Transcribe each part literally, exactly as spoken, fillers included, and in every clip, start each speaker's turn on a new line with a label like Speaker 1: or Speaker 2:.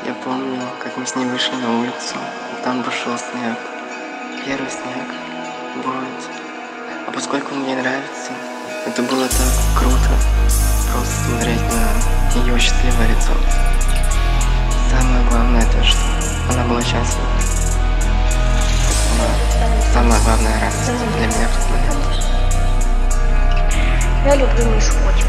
Speaker 1: Я помню, как мы с ней вышли на улицу, и там пошел снег. Первый снег. Вот. А поскольку он мне нравится, это было так круто. Просто смотреть на ее счастливое лицо. Самое главное то, что она была счастлива. Это была самая главная радость для меня в тот момент.
Speaker 2: Я люблю Мишу котика.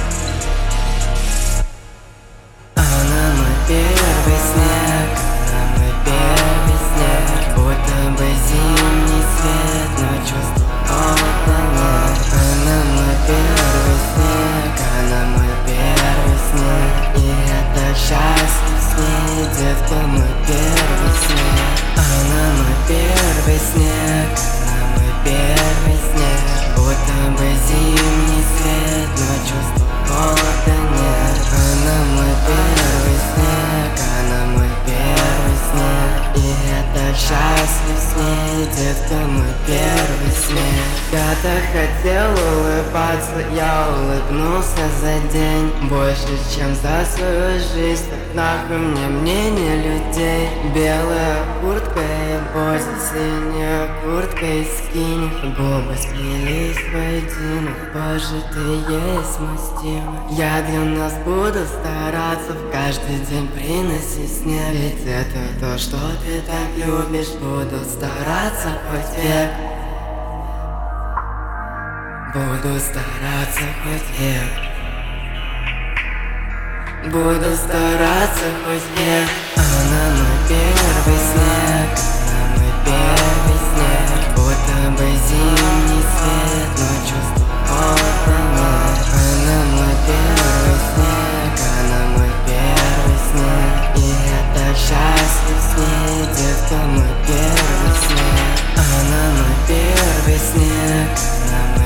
Speaker 3: Она мой первый снег, она мой первый снег. Будто бы зимний свет, но чувство холодно нет. Она мой первый снег, она мой первый снег. И я так счастлив с ней, детка, мой первый снег. Она мой первый снег, она мой первый снег. Будто бы зимний свет, но чувство холода нет. Она мой первый снег, она мой первый снег. И я так счастлив с ней, детка, мой первый снег. Я так хотел улыбаться, я улыбнулся за день. Больше, чем за свою жизнь, так нахуй мне мнение людей. Белая куртка и бози, синяя куртка и скини. Губы сплелись воедино, боже, ты есть мой стимул. Я для нас буду стараться в каждый день приносить снег. Ведь это то, что ты так любишь, буду стараться хоть век. Буду стараться хоть век. Буду стараться хоть век. Она мой первый снег, она мой первый снег. Будто бы зимний свет, но чувство холодно нет. Она мой первый снег, она мой первый снег. И я так счастлив с ней, детка, мой первый снег. Она мой первый снег, она мой